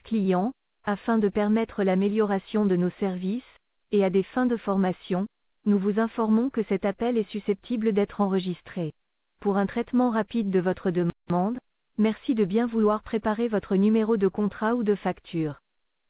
client, afin de permettre l'amélioration de nos services, et à des fins de formation, nous vous informons que cet appel est susceptible d'être enregistré. Pour un traitement rapide de votre demande, merci de bien vouloir préparer votre numéro de contrat ou de facture.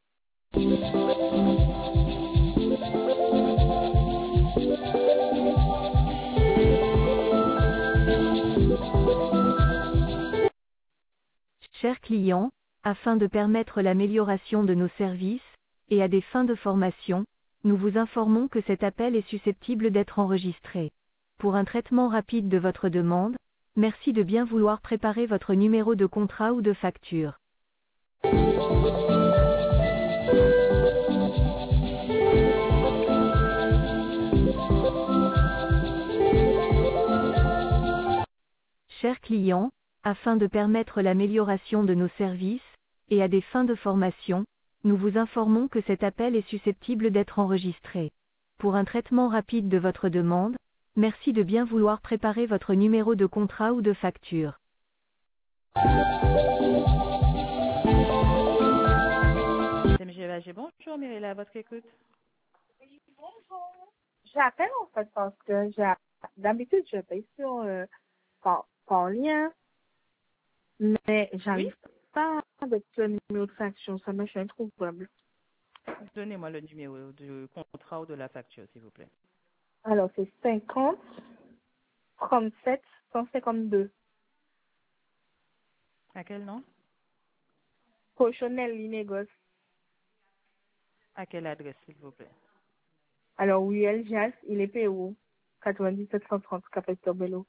Chers clients, afin de permettre l'amélioration de nos services, et à des fins de formation, nous vous informons que cet appel est susceptible d'être enregistré. Pour un traitement rapide de votre demande, merci de bien vouloir préparer votre numéro de contrat ou de facture. Chers clients, afin de permettre l'amélioration de nos services, et à des fins de formation, nous vous informons que cet appel est susceptible d'être enregistré. Pour un traitement rapide de votre demande, merci de bien vouloir préparer votre numéro de contrat ou de facture. Madame Gévagé, bonjour, Mirella, à votre écoute. J'appelle en fait parce que d'habitude je paye sur par lien, mais j'arrive pas avec le numéro de faction, ça me fait introuvable. Donnez-moi le numéro du contrat ou de la facture, s'il vous plaît. Alors c'est 50 37 152. À quel nom? Cochonel Linégos. À quelle adresse, s'il vous plaît? Alors Ruel Jas, il est PO 97 130 Capesto Bello.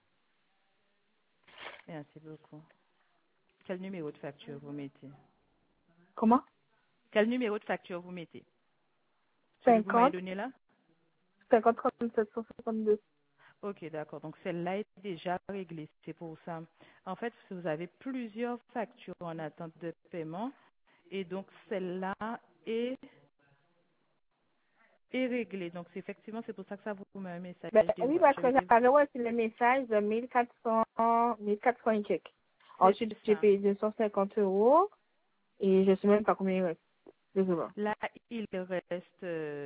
Merci beaucoup. Quel numéro de facture vous mettez? Comment? Quel numéro de facture vous mettez? Celui que vous m'avez 50 donné là? 50 37 152. Ok, d'accord. Donc celle-là est déjà réglée. C'est pour ça. En fait, vous avez plusieurs factures en attente de paiement et donc celle-là est réglée. Donc effectivement, c'est pour ça que ça vous met un message. Oui, parce que j'avais reçu le message de 1400 et quelques. Ensuite, j'ai payé 250 euros et je ne sais même pas combien il reste. Désolé. Là, il reste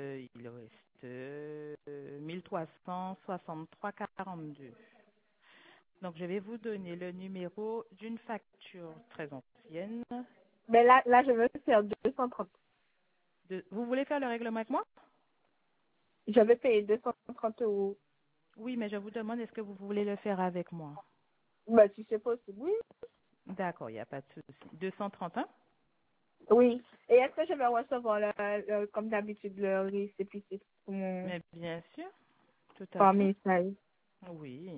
1363,42. Donc, je vais vous donner le numéro d'une facture très ancienne. Mais là, je veux faire 230. Vous voulez faire le règlement avec moi? Je vais payer 230 euros. Oui, mais je vous demande, est-ce que vous voulez le faire avec moi? Bah, si c'est possible, oui. D'accord, il n'y a pas de souci. 231? Oui. Et est-ce que je vais recevoir, comme d'habitude, le récépissé Mais bien sûr, tout à par fait. message? Oui.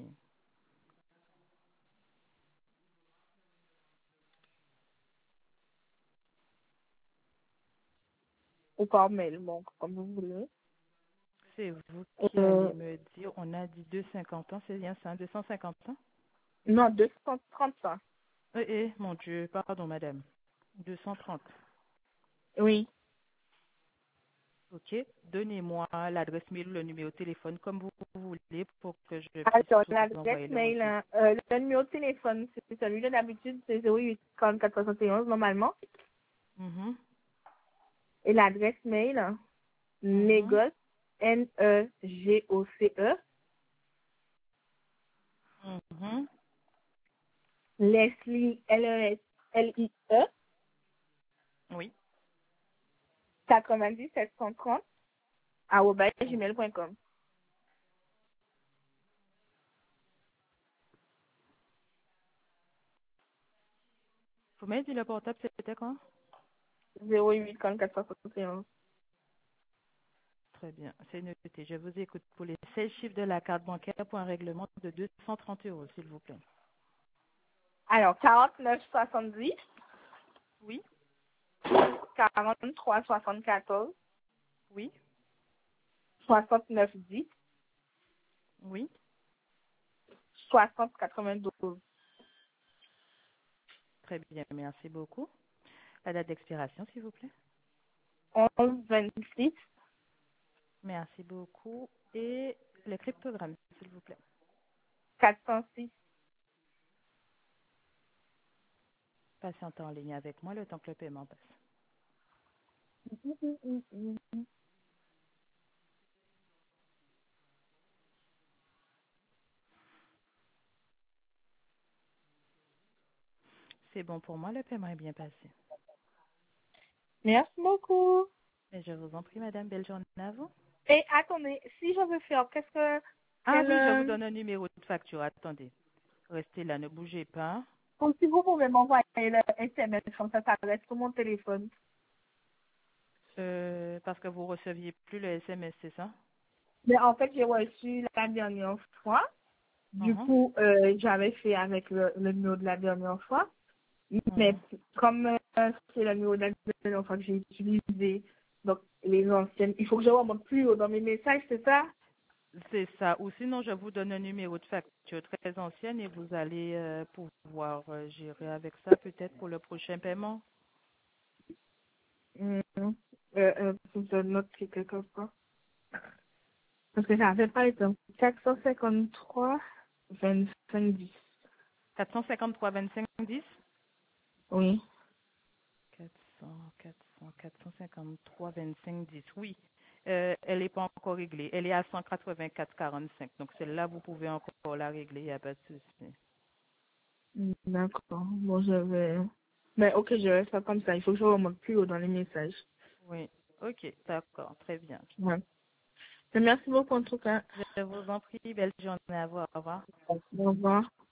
Ou par mail, bon, comme vous voulez. C'est vous qui allez me dire, on a dit 250 ans, c'est bien ça, 250 ans? Non, 230 ça. Mon Dieu, pardon, madame. 230. Oui. OK. Donnez-moi l'adresse mail ou le numéro de téléphone comme vous voulez pour que je puisse Alors, vous l'adresse envoyer le mail, reçu. le numéro de téléphone, c'est celui de d'habitude, c'est 08 44 71 normalement. Mhm. Et l'adresse mail, négoce, Negoce, Mhm. Leslie, Leslie, Oui. 90 730, @gmail.com. Vous m'avez dit le portable, c'était quoi? 08 44 71. Très bien. C'est noté. Je vous écoute pour les 16 chiffres de la carte bancaire pour un règlement de 230 euros, s'il vous plaît. Alors, 49 70, Oui. 43 74, Oui. 69 10, Oui. 60 92. Très bien. Merci beaucoup. La date d'expiration, s'il vous plaît. 11 26. Merci beaucoup. Et le cryptogramme, s'il vous plaît. 406. Patientez en ligne avec moi le temps que le paiement passe. C'est bon pour moi, le paiement est bien passé. Merci beaucoup. Et je vous en prie, madame, belle journée à vous. Et attendez, si je veux faire, Ah oui, je vous donne un numéro de facture. Attendez. Restez là, ne bougez pas. ou si vous pouvez m'envoyer le SMS, comme ça reste sur mon téléphone. Parce que vous receviez plus le SMS, c'est ça? Mais en fait, j'ai reçu la dernière fois. Du Mhm, coup, j'avais fait avec le numéro de la dernière fois. Mais mhm. comme c'est le numéro de la dernière fois que j'ai utilisé, donc les anciennes, il faut que je remonte plus haut dans mes messages, c'est ça? C'est ça. Ou sinon, je vous donne un numéro de facture très ancienne et vous allez pouvoir gérer avec ça peut-être pour le prochain paiement. Mhm. Faut que je note quelque part. Parce que ça fait pas été 453, 25, 10. 453 25 10. Oui. 453 25 10. Oui. Elle n'est pas encore réglée. Elle est à 184,45. Donc celle-là, vous pouvez encore la régler, il n'y a pas de souci. D'accord. Bon, je vais. Mais ok, je vais faire comme ça. Il faut que je remonte plus haut dans les messages. Oui. Ok, d'accord, très bien. Ouais. Mais merci beaucoup en tout cas. Je vous en prie, belle journée à vous. Au revoir. Au revoir.